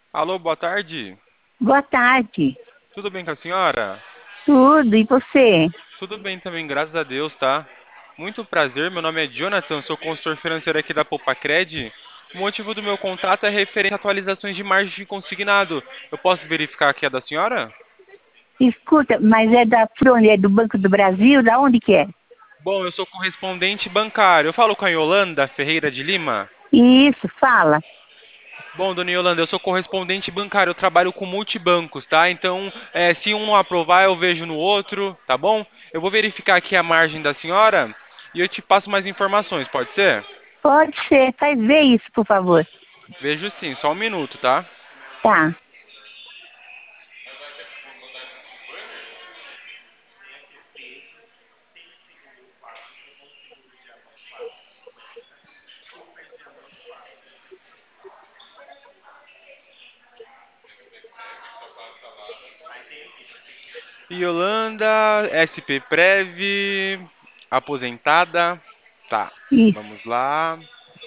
Alô, boa tarde. Boa tarde. Tudo bem com a senhora? Tudo, e você? Tudo bem também, graças a Deus, tá? Muito prazer, meu nome é Jonathan, sou consultor financeiro aqui da Popacred. O motivo do meu contato é referente a atualizações de margem consignado. Eu posso verificar aqui a da senhora? Escuta, mas é da Frone, é do Banco do Brasil? Da onde que é? Bom, eu sou correspondente bancário. Eu falo com a Yolanda Ferreira de Lima. Isso, fala. Bom, dona Yolanda, eu sou correspondente bancário, eu trabalho com multibancos, tá? Então, se um não aprovar, eu vejo no outro, tá bom? Eu vou verificar aqui a margem da senhora e eu te passo mais informações, pode ser? Pode ser, faz ver isso, por favor. Vejo sim, só um minuto, tá? Tá. Yolanda, SP Prev, aposentada. Tá, Isso. vamos lá.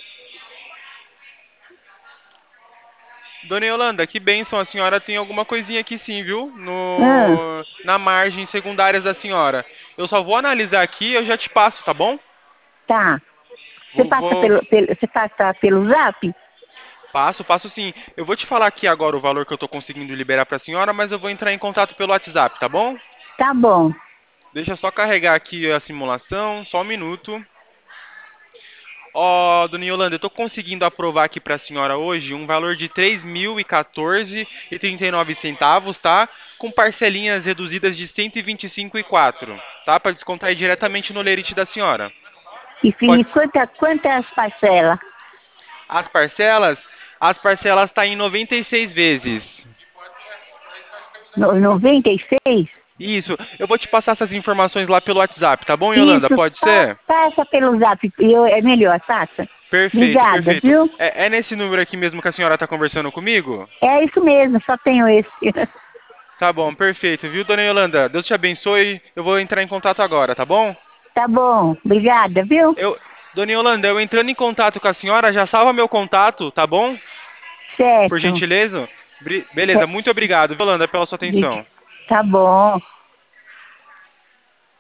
Dona Yolanda, que bênção, a senhora tem alguma coisinha aqui sim, viu? Ah, Na margem secundárias da senhora. Eu só vou analisar aqui e eu já te passo, tá bom? tá. Você Vou, passa vou- você passa pelo zap? passo sim. Eu vou te falar aqui agora o valor que eu tô conseguindo liberar pra senhora, mas eu vou entrar em contato pelo WhatsApp, tá bom? Tá bom. Deixa eu só carregar aqui a simulação, só um minuto. Ó, dona Yolanda, eu tô conseguindo aprovar aqui pra senhora hoje um valor de 3.014,39 tá? Com parcelinhas reduzidas de 125,04, tá? Para descontar aí diretamente no lerite da senhora. E Pode. quantas parcelas? As parcelas, as parcelas tá em 96 vezes. No, 96? Isso, eu vou te passar essas informações lá pelo WhatsApp, tá bom, Yolanda? Isso, Pode ser? passa pelo zap. É melhor, passa. Perfeito, Obrigada, perfeito. viu? É nesse número aqui mesmo que a senhora tá conversando comigo? É isso mesmo, só tenho esse. Tá bom, perfeito, viu, dona Yolanda? Deus te abençoe. Eu vou entrar em contato agora, tá bom? Tá bom, obrigada, viu? Eu, dona Yolanda, eu entrando em contato com a senhora, já salva meu contato, tá bom? Por Certo. gentileza? Beleza, muito obrigado, viu, Yolanda, pela sua Bri- atenção. Tá bom.